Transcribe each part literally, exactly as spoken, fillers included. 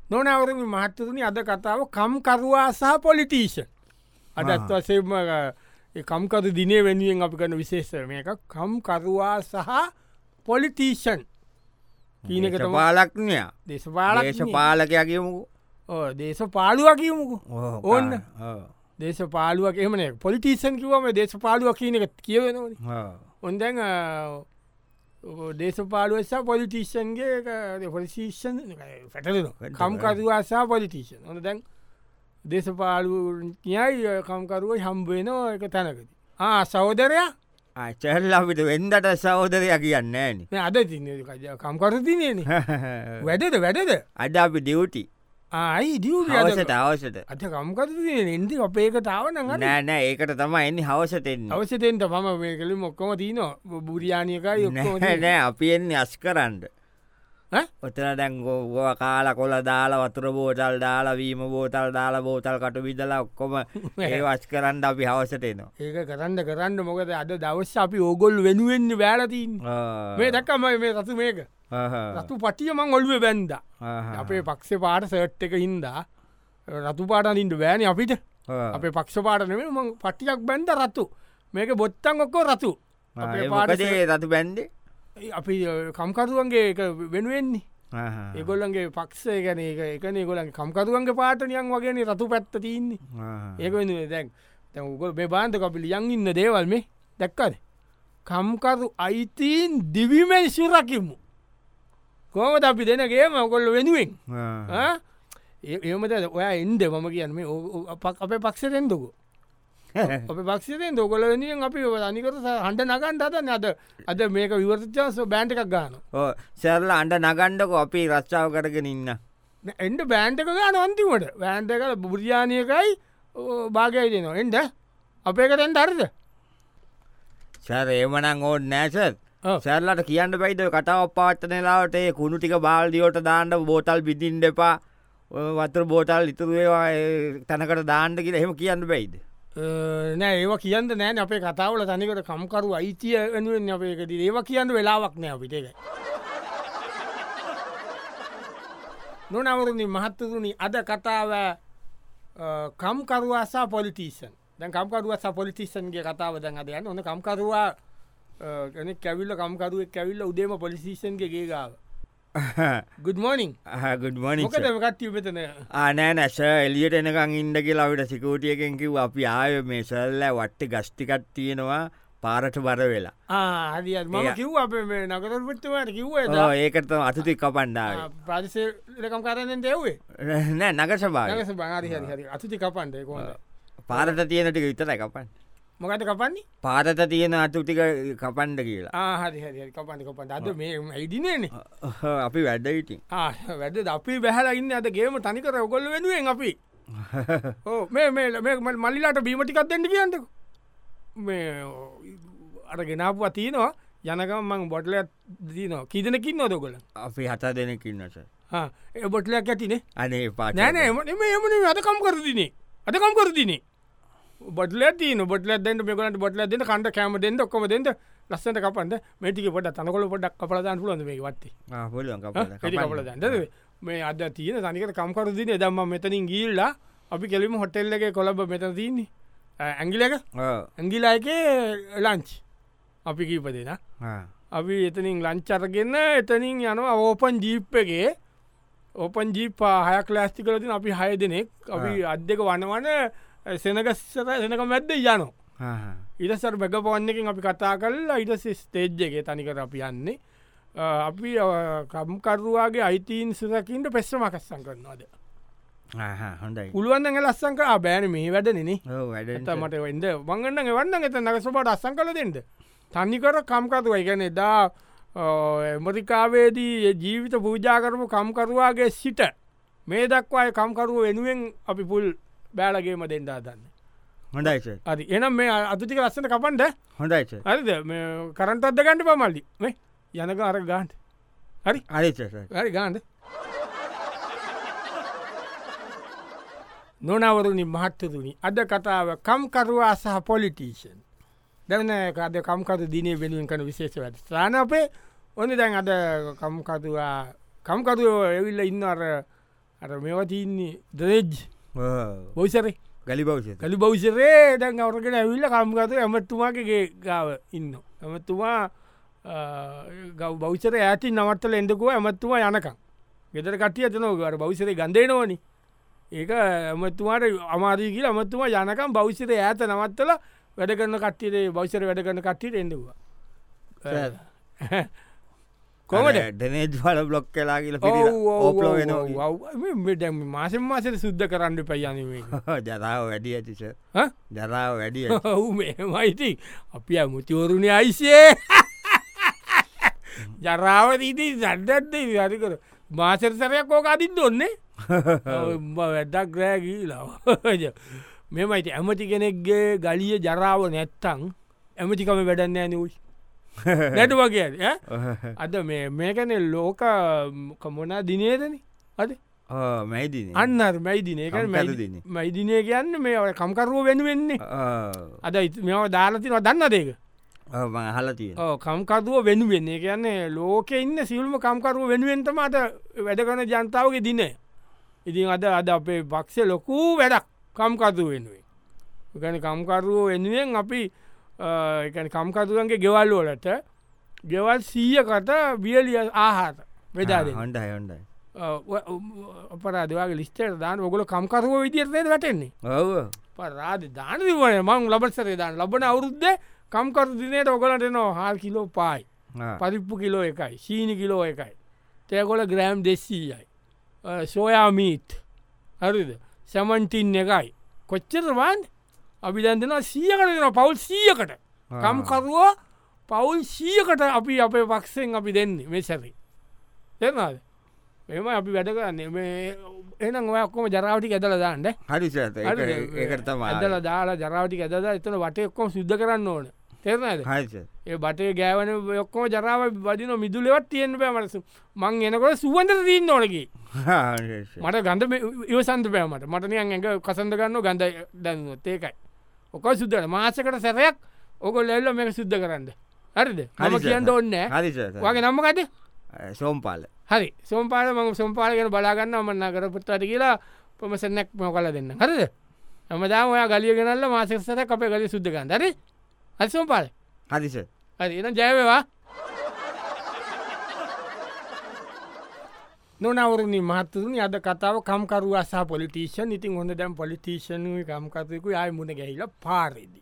නොනවරම මහත්තතුනි අද කතාව කම්කරවා සහ පොලිටීෂන් අදත් වසේම කම්කරු දිනේ වෙනුවෙන් අපි කන විශේෂම එක කම්කරවා සහ පොලිටීෂන් කීනක පාලක්නය දේශපාල දේශපාලකයා කියමුකු දේශ පාලුව කියමුකු ඕන්න දේශ පාලුවක් එමන පොලිටීෂන් කිවම දේශ පාලුව කියන එක කියවෙනවන ඔොන්දැන් දේශපාලුවසා පොලිටීෂන්ගේ පොලිසිෂන් පැටලන කම්කරවාසා පොලිටීෂන් ඕන දැන් දේශපාලු කියයි කම්කරුව හම්බුවනෝ එක තැනකද ආ සෞදරයා චැල්ලාවිට වෙන්දට සෞදරය කියන්න ෑන අද තින කම්කරු තිනේන වැඩද වැඩද අඩ අපි ඩියවටි ආයි දියුට අවසට අවසට අත කම්කර එන්දි අපේකතාවන නෑ නෑ ඒකට තමයි එන්නේ හවසටෙන් අවසතෙන්ට පම මේ කළ මොක්කොම තියන බුරියානියකයි නෑ අපි එන්නේ අස් කරන්න ඔතන දැන් ගෝ කාලා කොල දාලා වතුර බෝතල් දාලා වීම බෝතල් දාලා බෝතල් කට විදලා ඔක්කොම ඒ වස් කරන්න අපි හවසටේනවා ඒක කරන්න කරන්න මොකද අද දවස් අපි ඕගොල් වෙනුවෙන්න බෑලතින් මේ දක්කම මේ රතු මේක රතු පටිය මං ඔල්ුව බැන්ද අපේ පක්ෂ පාට සට් එක හින්දා රතු පාටනින්ට බෑන අපිට අපේ පක්ෂ පාටනම මං පටියක් බැන්ද රතු මේක බොත්තන් ඔක්කෝ රතු පාටේ රතු බැන්ඩේ අපි කම්කරුවන්ගේ එක වෙනුවෙන්නේ ඒගොල්ලන්ගේ පක්ෂය ගැන එක එකන ගොලන් කම්කරුවන්ගේ පාටනියන් වගේ රතු පැත්ත තින්නේ ඒක වෙන දැන් තැගොල් මේ බාන්ධ අපි ලියන් ඉන්න දේවල් මේ දැක්කද කම්කරු අයිතීන් දිවිමෙන් සුරකිමු කෝමද අපි දෙනගේ මකොල්ල වෙනුවෙන් ඒමද ඔයා එන්ඩ මම කියන්න මේ අපේ පක්ෂරෙන්දකෝ අප පක්ෂයෙන් දොකොල වෙනියෙන් අපි අනිකර හන්ඩ නගන්ට අදන්න අද අද මේක විවර්තචාස බෑන්ට එකක් ගාන සැරල අන්ඩ නගණ්ඩක අපි රච්චාව කරගෙන ඉන්න එන්ඩ බෑන්ට එක ගාන අන්තිමට බෑන්ට කල බුරියානයකයි භාගයි දෙනවා එන්ඩ අපේකටෙන් දර්ද සැර ඒමනං ඕෝඩ නෑසත් සැරලට කියන්න පයිද කතාව පාත්තනලාවට ඒ කුණු ටික බාල්දිියෝට දාන්නට බෝතල් බිදින් දෙපා වතුර බෝතල් ඉතුරුවේවා තැනකට දාන්නට කියල හෙම කියන්න බයිද නෑ ඒව කියන්න නෑන අපේ කතාවල තනිකට කම්කරු අයිතිය වෙනුවෙන් අපේකද ඒව කියන්න වෙලාවක් නෑ අපිට එක නොනවරුණි මහත්තතුනි අද කතාව කම්කරුවාසා පොලිටිෂන් දැන් කම්කරුවසා පොලිටිෂන්ගේ කතාව දැන් අද යන්න ඕන කම්කරවා කැවිල්ල කම්කරුවක් කැවිල්ල උදේම පොලිසිෂන්ගේ ගේගාව ගුඩ මෝනිින් ගුඩ මනිින් කට්ටිය මෙතන ආනෑ නැස එලියට එනකං ඉන්ඩ කියලාවිට සිකෝටියකෙන් කිව් අපි ආය මේ සල්ල වට්ට ගස්ටිකත් තියෙනවා පාරට බර වෙලා ආදිය ම කිව් අප මේ නගරපට්ටවට කිව්ව ඒකට අතුති කපන්ඩා ප්‍රදේශකම් කරන්න දෙවේ නෑ නග සභා හරි අතුති කපන්ඩ පාරට තියෙනටික විතර කපන්න මොකට කපන්නේ පාරත තියෙන අතුටික කපන්ඩ කියලා හරි හරි කපන්න කපන්න අද මේ ඇයිදිනේන අපි වැඩ ඉටින් වැඩ අපි බැහල ඉන්න අද ගේම තනිකර ඔගොල්ල වෙනුවෙන් අපි ඕ මේ මේ මල්ලිලාට බීමටිකක් දෙන්න කියන්නක මේ අර ගෙනාපුවා තියනවා යනකම් මං බොටල දීනවා කීදනකින් නොදොගල අපි හතා දෙනකින්නස ඒ බොටලයක් ඇතිනේ අනේ පා නෑන එම අදකම් කරදිනේ අදකම් කරදිනේ බොටල තින බොටල දෙට මෙකලට බොටල දෙන්න කන්ට කෑම දෙන්න ඔක්කම දෙන්න ලස්සට කපන්ද මේටික පොට තනකොල පොඩක් කපලදාන් පුලුවන්ද මේ වත්තේ කපල දන්නද මේ අද තියන තනිකට කම්කරු දින දම්ම මෙතනින් ගිල්ලා අපි කෙලිම හොටෙල්ලගේ කොළබ මෙතන තින්නේ ඇංගිලක ඇංගිලායක ලංච් අපි කීප දෙෙන අපි එතනින් ලංචරගන්න එතනින් යනවා ඕපන් ජීප්පගේ ඕපන් ජීපා හයක් ලෑස්තිකලතින් අපි හය දෙනෙක් අපි අද්දක වනවන සෙනගස්සත සෙනක මැද්ද යනෝ ඉටසර බැග පවන්නකින් අපි කතා කරලා ඉට ස්තේජ්ජගේ තනිකර අපි යන්නේ අපි කම්කරුවාගේ අයිතීන් සුරකින්ට පෙස්්‍ර මකස්සන් කරනවාද හොඳයි පුළුවන්න්න ලස්සංක බෑන මේ වැඩනනේ වැඩමට වෙන්ද වගන්න වන්න එත නගසපට අස්සං කල දෙෙන්ට තනිකර කම්කරුවයි ගැන එදා මරිකාවේදී ජීවිත පූජාකරපු කම්කරුවාගේ සිට මේ දක්වාය කම්කරුව වෙනුවෙන් අපි පුල් බෑලගේම දෙන්ඩා දන්න හොඳයිස අද එනම් මේ අතුතික ලස්සට කපන්ට හොඳයිස හරිද මේ කරන්තත්ද ගන්නට පමල්ලි මේ යනක අර ගාන්ට හරි හරි ගාන්ට නොනවරුණි මහත්තතුනි අද කතාව කම්කරවා සහ පොලිටීෂන් දැවන අද කම්කතු දිනේ වෙනුවෙන් කන විශේෂ වැට ස්ථාන අපේ ඔන්න දැන් අද කම්කතුවා කම්කතුව එවිල්ල ඉන්න අර අර මේවා තින්නේ දරෙජ් බොයිසරේ ගලි බෞෂ කලි බෞෂරේ දැන් අවරගෙන ඇවිල්ල කම්ගත ඇමත්තුමාගේ ගාව ඉන්න ඇමත්තුමා ගව බෞෂර ඇති නවත්තල එඩකුව ඇමත්තුවා යනකම් ගෙදර කටිය තනෝකට බෞෂරය ගන්දේ නොවනි ඒක ඇමත්තුමාට අමාදී කියල අමත්තුමා යනකම් බෞෂරය ඇත නවත්තල වැඩ කරන කට්ටියේ බෞෂර වැඩ කරන කට්ටියට එඩවා කොමට ඩනේජ් වල බ්ලොක් කලා කියල ඕපලෝ වෙන මාසෙන් මාසට සුද්ධ කරන්න පයනීම ජරාව වැඩි ඇතිස ජරාව වැඩිය ඔහු මයිති අපි මුතිවරුණය අයිසේ ජරාවදීදී සඩ්ඩත්ද අරිකර මාසරසරයක් කෝක අදින් දොන්නේ වැඩක් ග්‍රෑගීලා මෙමයිති ඇමති කෙනෙක්ගේ ගලිය ජරාව නැත්තං ඇමතිකම වැඩන්න ඇනවයි නැට වගේ අද මේකන ලෝක කමොනා දිනේදන අද මැයිදින අන්න මැයිදින එක මැයිදිනය කියන්න මේ කම්කරුව වෙනුවෙන්නේ අද මෙ දාලතින දන්න දෙක හලතිය කම්කරුව වෙනුවෙන්නේ කියන්නේ ලෝක ඉන්න සිල්ම කම්කරුව වෙනුවෙන්ටමට වැඩකන ජනතාවගේ දින ඉතින් අද අද අපේ පක්ෂ ලොකූ වැඩක් කම්කතු වෙනුවෙන් ගන කම්කරුව වෙනුවෙන් අපි එකන කම්කතුරන්ගේ ගෙවල් වලට ගෙවල් සීයකට වියලිය ආහාර වෙදාද හොන්ඩ හොන්ඩයි අපරාදවාගේ ලිස්ටට දාන ඔගොල කම්කරුව විදිරතේද වැටෙන්නේ ඔව පරාද දානවන මං ලබත්සරේ දාන ලබන අවුරුද්ද කම්කරු දිනයට ඔගලට නෝ හල් කිලෝ පායි පරිප්පු කිලෝ එකයි සීනි කිලෝ එකයි තෑකොල ග්‍රෑම් දෙස්සීයයි සෝයා මීට් හරිද සැමන්ටින් එකයි කොච්චරවාන් අපි දැන්දෙන සීයකට දෙන පවුල් සීයකට කම්කරුවෝ පවුල් සීයකට අපි අපේ පක්ෂෙන් අපි දෙන්නේ මේ සැරි දෙනාද මෙම අපි වැඩ කරන්න එනම් ඔයක්කොම ජරාවටි ඇදල දාන්න හරි ඒකටම ඇදල දාලා ජරාවටි ඇදද එතන වට එක්කොම සිද්ධ කරන්න ඕන තෙරනද ඒ බටේ ගෑවන ඔක්කොම ජරාව බදින මිදුලෙවත් තියෙන්න්න පෑමටසු මං එනකොට සුවන්ද තිීන්න ඕනකි මට ගඳ ඉවසන්ත පෑමට මටනයන් ඇඟ කසඳ ගන්න ගඳ දැන්නුවත් ඒකයි ඔක සුද්දට මාසකට සැරයක් ඔකොල් එල්ල මේක සුද්ධ කරන්න හරිද හම කියන්න ඔන්න හරි වගේ නම්මකද සෝම්පාල හරි සෝම්පාල ම සොම්පාලගෙන බලාගන්න මන්න කරපුත්වට කියලා පොමසනැක් මෝ කල දෙන්න හරිද හමදාම ඔයා ගලිය ගෙනල්ල මාසසර අපේ ගලි සුද්දගන්න හරි හරි සෝම්පාල හරිස හරි එන ජයවවා නොනවරනි මහත්තුරනි අද කතාව කම්කරු අසා පොලිටිෂන් ඉතින් හොඳ දැම් පොලිටිෂන් කම්කතයකු අය මුණ ගැහිල පාරෙදි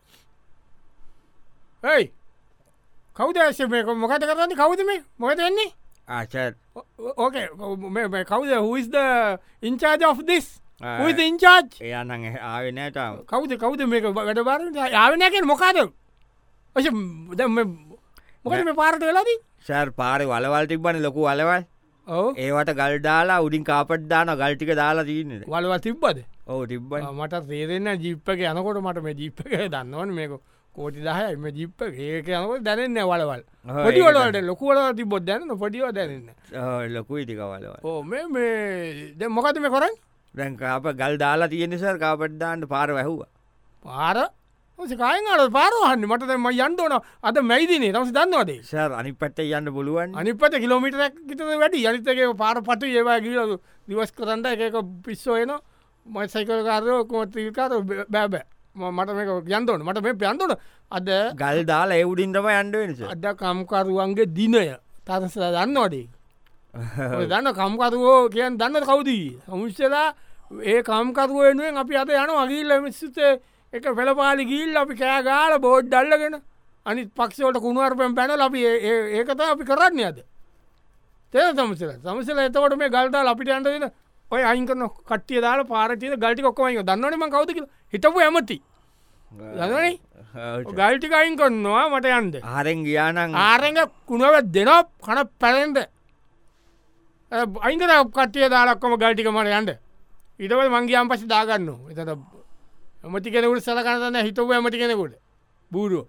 ඇයි කවදශ මේක මොකට කරන්න කවුද මේ මොකද වෙන්නේ ආචර් ඕකේ කවද හුස්ද ඉන්චාජ of this හුද ඉන්චාජ් එයනං ආවෙනෑටම කවුද කවුද මේක වැඩ බාර ආවනයකෙන් මොකාද ඔය මොකට මේ පාරට වෙලාදී සර් පාරි වලවල් තිබන ලොකු වලවල් ඒවට ගල් දාලා උඩින් කාපට් දාන ගල්ටික දාලා තියන්නේ වලව තිබ්බද ඕ තිබ්බ මට තේරෙන්න ජිප්පක යනකොට මට මේ ජිප්පක දන්නවන මේක කෝටි දහය එම ජිප්ප ඒක යනකොට දැනන්න වලවල් පොඩිවලට ලොකුවල තිබොත් දැන්න පොඩිව දැනන්න ලොකු ඉටික වලව ඕ මේ මේ ද මොකද මේ කොරන් දැන් අප ගල් දාලා තියෙනනිසර් කාපට් දාන්නට පාර වැැහවා පාර කායන්ට පාරහන්න මට ම යන්ටෝන අද මැයිදිනේ තමස දන්නවදේ සර් අනි පට යන්න පුළුවන් අනිපට කිලෝමිටරක් ගිත වැඩි යනිතගේ පාර පටු ඒවා ගීල දිවස් කරන්න එකක පිස්සෝයන මයි සයිකරකාරයෝ කොමත්‍රීකාර බෑබෑ මට මේක යන්තෝන මට මේ ප්යන්තොට අද ගල් දාලා එවුඩින්ටම අන්ඩුවෙනස අද කම්කරුවන්ගේ දිනය තරස දන්නවඩේ දන්න කම්කරුවෝ කියන් දන්න කවුදී සමුෂ්‍යලා ඒ කම්කරුව වෙනුවෙන් අපි අද යන වගීල්ල මිස්සේ එක පෙළපාලි ගිල් අපි කෑ ගාල බෝඩ් ඩල්ලගෙන අනි පක්ෂවට කුණුවරපෙන් පැන ලබි ඒකත අපි කරන්න අද තේ සමසල සමසල එතකොට මේ ගල්ටා අපිට අන්ටන ඔය අයිකන කටිය දාල පාරතිය ගල්ටි කොක්කමයි දන්නවනම කවදක හිටපු ඇමති දනන ගල්ටික අයින් කොන්නවා මට යන්ද ආරෙන් ගියානං ආරෙන්ග කුණුව දෙනෝ කන පැරෙන්ද අයින්කර කටිය දාලක්කොම ගල්ටික මට යන්ඩ ඉටවල් මංගේයම් පසි දාගන්න එතට ඇමති කෙනෙකුට සලකන්නන්න හිතව ඇමති කෙනෙකුට බූරුව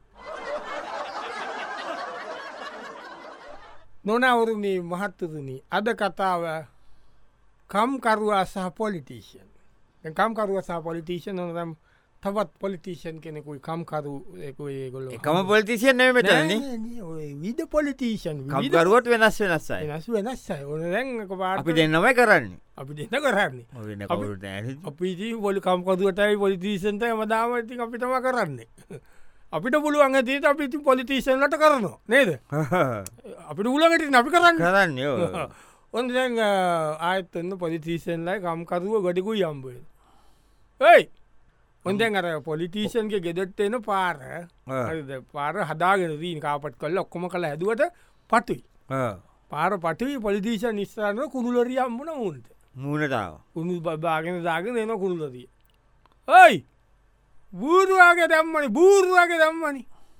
නොනවරුණී මහත්තතුනී අද කතාව කම්කරුවා සහ පොලිටිෂන් කම්කරුව සහ පොලිටිෂන් නොනම් තවත් පොලිටිෂන් කෙනෙකුයි කම්කරු ගොල එකම පොලිතිසියන් නෙ මෙතන විද පොලිටිෂන් කම්කරුවට වෙනස් වෙනස්සයි වෙනස් වෙනස්සයි ඕන දැන් අපි දෙන්නමයි කරන්නේ අපි දෙන්න කරන්නේ අපි පොලි කම්කරුවටයි පොලිටිෂන්ට මදාමති අපිටම කරන්නේ අපිට පුළුවන් ඇතිට අපිති පොලිටිෂන්ලට කරනවා නේද අපිට උලගට අපි කරන්න කරන්න ඔොන් දැන් ආයතන්න පොලිටිෂන්ලයි කම්කරුව ගඩිකු යම්බුව ඒයි හොඳැන් අර පොලිටිෂන්ගේ ගෙදෙට්ටෙන පාර පාර හදාගෙන දීන් කාපට් කල්ල ඔක්කොම කළ හැදුවට පටුයි පාර පටුයි පොලිටිෂන් නිස්සාරන කුණුලරිය අම්බුණ මුන්ට මූනටාව උුණු බාගෙන දාගෙන එන කුණුලරිය ඔයි බූරුවගේ දම්මනි බූරුවගේ දම්මනි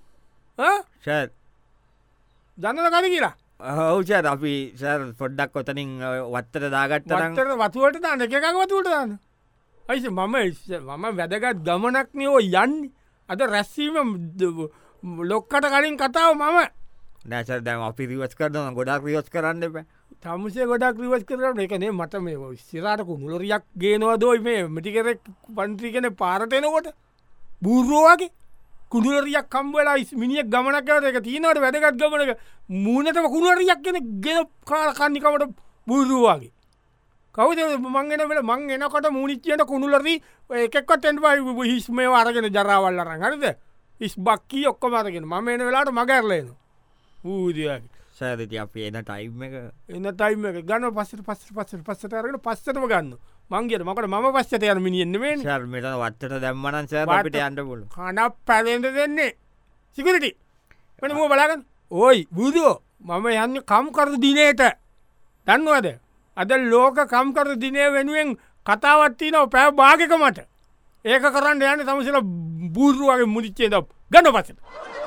ෂ දන්නල කන කියලා ඔවුෂත් අපි සර් පොඩ්ඩක් කොතනින් වත්තට දාගත්ත රත්තර වතුවට දාන්න එකක් වතුවට දාන්න ඇයිස මම මම වැදගත් ගමනක්නයෝ යන්නේ අද රැස්සීම ලොක්කට කලින් කතාව මම නැසර දැම අපි රිවස් කරන ගොඩක් රියස් කරන්න එප තමසේ ගොඩක් රිවස් කරන එකනේ මට මේ සිරාටකු මුලරියක් ගේනවා දොයි මේ මටිකරෙක් පන්ත්‍රී කෙන පාරටෙනකොට බූරුවගේ කුඩුලරියක් කම්බලා මිනිියක් ගමනක්කවට එක තියනවට වැදගත් ගමනක මූනටම කුණුවරියක් කෙන ගෙන කාලකන්නිකමට බූරුවගේ කවද මංගෙන වෙල මං එනකොට මුනිච්චයට කුණුලරී එකක්වත් එන්වයි හිස් මේ අරගෙන ජරාවල්ලරන් හරිද ඉස් බක්කී ඔක්කො මරගෙන ම එන වෙලාට මගැරලේන ූදගේ සෑදති අප එන ටයිම් එක එන්න ටයිම එක ගන්න පස්සට පස්ස පස්සට පස්සටරගෙන පස්සටම ගන්න මංගේට මකට ම පස්සට යන මිනිියෙන්න්න මේ ශර්මට වත්තට දැම්මනන් සෑට අන්ඩ පුල කන පැලෙන්ට දෙන්නේ සිකරටි පන මෝ බලාගන්න ඕයි බුදුෝ මම යන්න කම්කරු දිනයට දන්නවද අද ලෝක කම්කරු දිනය වෙනුවෙන් කතාවත්ති නව පැෑ භාගක මට ඒක කරන්න යන්න තමසල බූරුවගේ මුලිච්චේ ද ගන්න පසට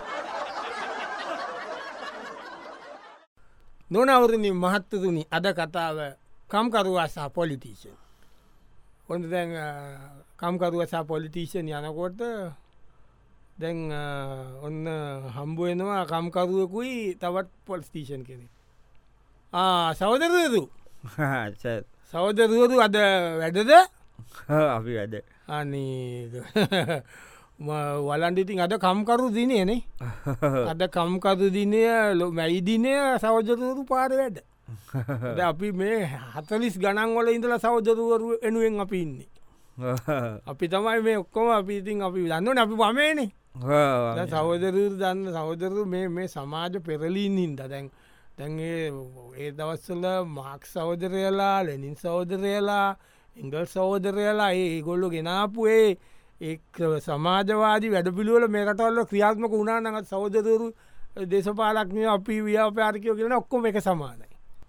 නොනවරණි මහත්තතුනි අද කතාව කම්කරුවාසා පොලිටිෂන් හොඳ දැන් කම්කරුවසා පොලිටිෂන් යනකොට දැන් ඔන්න හම්බුවෙනවා කම්කරුවකුයි තවත් පොලිස්ටේෂන් කෙනෙ සවදරදු සෞදරුවරු අද වැඩද අපි වැඩ අනේ වලන්ඩිතින් අද කම්කරු දිනයනේ අද කම්කරු දිනය මැයිදිනය සෞජරුවරු පාර වැඩ අපි මේ හතලිස් ගණන්වල ඉඳල සෞජරුවරු එනුවෙන් අපි ඉන්නේ අපි තමයි මේ ඔක්කොම අපිඉතින් අපි දන්නවන අපි පමේනේ සෞදරු දන්න සෞදරු මේ සමාජ පෙරලීන් හින්ද දැන් දැන්ගේ ඒ දවස්සල මාක් සෞදරයලා ලෙනින් සෞදරයලා ඉංගල් සෞදරයලා ඒ ගොල්ලු ගෙනාපුේ ඒ සමාජවාදී වැඩ පිළිවල මේකටවල්ල ක්‍රියාත්මක වුණා නඟත් සෞදරු දේශපාලක්නය අපි ව්‍යාපාරිකයෝ කියෙන ඔක්කොම එක සමානයි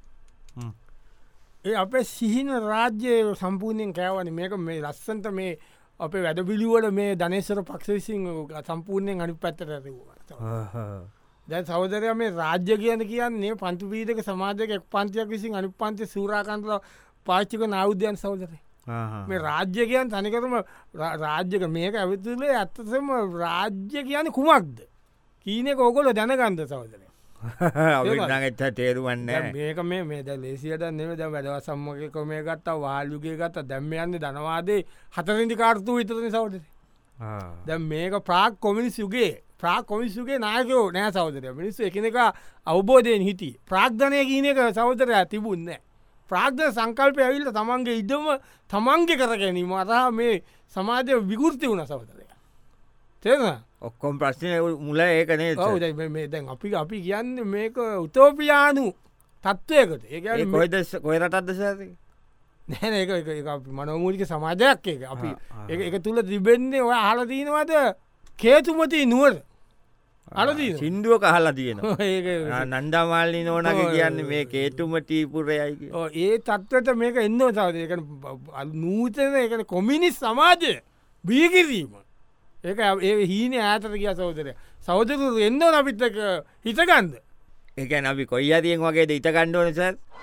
ඒ අපේ සිහින රාජ්‍යය සම්පූර්ණයෙන් කෑවනි මේක මේ ලස්සන්ට මේ අපේ වැඩ පිළිවල මේ ධනේශර පක්ෂවිසින් සම්පූර්ණයෙන් අනි පැත්තර දැ සෞදරය මේ රාජ්‍ය කියන කියන්නේ පන්තු පීදක සමාජක එක් පන්තියක් විසින් අනි පන්ති සූරාකන්තල පාච්චික නෞද්‍යයන් සෞදරය මේ රාජ්‍ය කියන් තනිකරම රාජ්‍යක මේක ඇවිතුලේ ඇත්තසම රාජ්‍ය කියන කුමක්ද කීනෙ කෝකොල දැනගන්ධ සෞදරය ට තේරුවන්න මේක මේ මේ ලේසියට නෙව ද වැඩව සම්මක කොමේ ගත්තා වාලුගේ ගත්ත දැම්ම යන්න ධනවාදේ හතරදි කාර්තු විතරන සෞදරය දැ මේක ප්‍රාක් කොමිනිස් යුගේ ප්‍රා කොමිස්සුගේ නායකෝ නෑ සෞදරය මිනිස්සු එකනෙක අවබෝධයෙන් හිටි ප්‍රාග්ධනය කියනක සෞදරය තිබුන්න ප්‍රාග්ධ සංකල්පය ඇවිල්ල තමන්ගේ ඉඩම තමන්ගේ කර ගැනීම අරහ මේ සමාජය විකෘති වුණ සෞදරය තේන ඔක්කොම් ප්‍රශ්නය මුල ඒකනේ මේ දැන් අපි අපි කියන්න මේක උතෝපියානු තත්ත්වයකට ඒ කොයිද කොයරටත්ද සති නැන එක මනෝමූලික සමාජයක් එක අපි එක තුළ තිබෙන්නේ ඔය හලදීනවද කේතුමති නුවර අලදී සිින්දුව කහලා තියෙනවා නන්ඩාමාල්ලි නෝනගේ කියන්න මේ කේතුමටීපුරයයි ඒ තත්වට මේක එන්න සවද නූතන එක කොමිනිස් සමාජය බීකිරීම ඒක ඒ හීන ඇතර කිය සෞදරය සෞදරු එන්න අපිත්තක හිතගන්ද ඒකැන අපි කොයි අතියෙන් වගේද ඉතකණ්ඩෝනස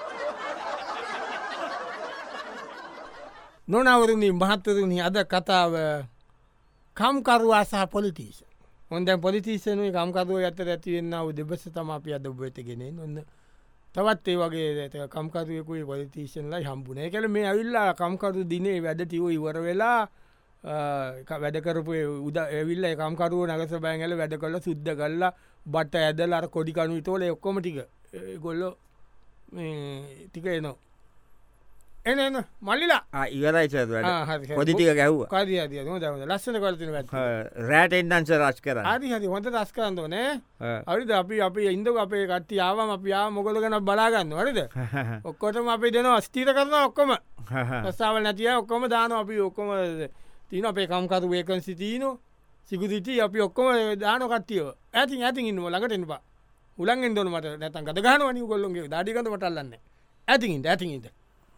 නොනවරණින් මහත්තරුණි අද කතාව කම්කරවා සහ පොලිටිෂ හොඳ පොලිටිෂනුව කම්කරුව ඇත ඇතිවෙන්නාව දෙබස තම අපි අද ඔබතගෙන ඔන්න තවත් ඒ වගේ කම්කරුවකුයි පොලිටිෂන්ලයි හම්බුනේ කළ මේ ඇවිල්ලා කම්කරු දිනේ වැඩටිව ඉවර වෙලා වැඩකරපු උද ඇවිල්ල කම්කරුව නගස බෑගල වැඩ කල්ල සුද්ද කල්ලා බට ඇදල් අර කොඩිකනු තෝල ඔක්කොම ටික ගොල්ලො ටික එනවා එන එන මල්ලිලා ඉවරයි පොදිටික ගැව්ව කාද ලස්සන කරතින රෑට එන්දන්ස රස් කර ආදි හරි හොඳ රස් කරන්න නෑ අරිද අපි අපි ඉන්ද අපේ කට්ටි ආවම අපි ආ මොකොල ගැන බලාගන්න වරිද ඔක්කොටම අපි දෙනවා ස්තීර කරන ඔක්කොම රස්සාාවල් නැතිය ඔක්කොම දාන අපි ඔක්කොම තින අපේ කම්කරු වේකන් සිතිීනෝ සිකුසිටි අපි ඔක්කොම දාන කට්ටියව ඇතින් ඇතින් ඉන්නම ළඟට එනවා උලන්ගෙන් දොන මට නැතන් ගත ගහනවනි කොල්ලොන්ගේ දාඩිකඳ මටල්ලන්න ඇතින්ට ඇතින්ට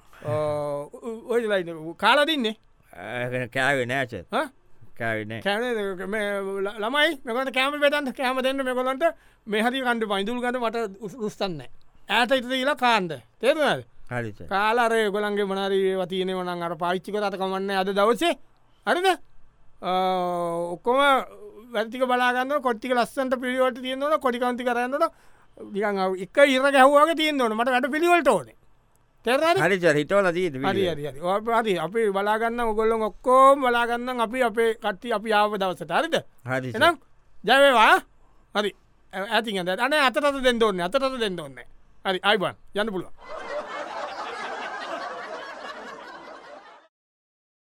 ඔයලයි කාලදින්නේ කෑව නෑච කෑවන ළමයි මෙකට කෑම පෙටන්ට කෑම දෙන්න මෙකොලන්ට මෙහරි කණ්ඩ පයිදුල් ගට මට උස්තන්න ඇත ඉත ලා කාන්ද තේරුණද හරි කාලාරය ගොලන්ගේ මනරී වතියන වනන් අර පාච්චික රත කමන්න අද දවසේ හරිද ඔක්කොම වැතික බලාගන්න කොට්ටික ලස්සන්ට පිළිවට තියන්නවන කොඩිකන්ති කරන්නට දිග එක ඉර ගැහ්වාගේ තියන්නවන මට වැඩ පිළිවලට ඕනේ හරි හිටෝල හරි අපි බලාගන්න ඔගොල්ලො ඔක්කෝම් බලාගන්න අපි අපේ කට්ටි අපි ආව දවසට හරිද හරි එනම් ජයවේවා හරි ඇති අන අතට දෙන්න ඕන්න අතට දෙන්න ඕන්න හරි අයිබන් යන්න පුළුව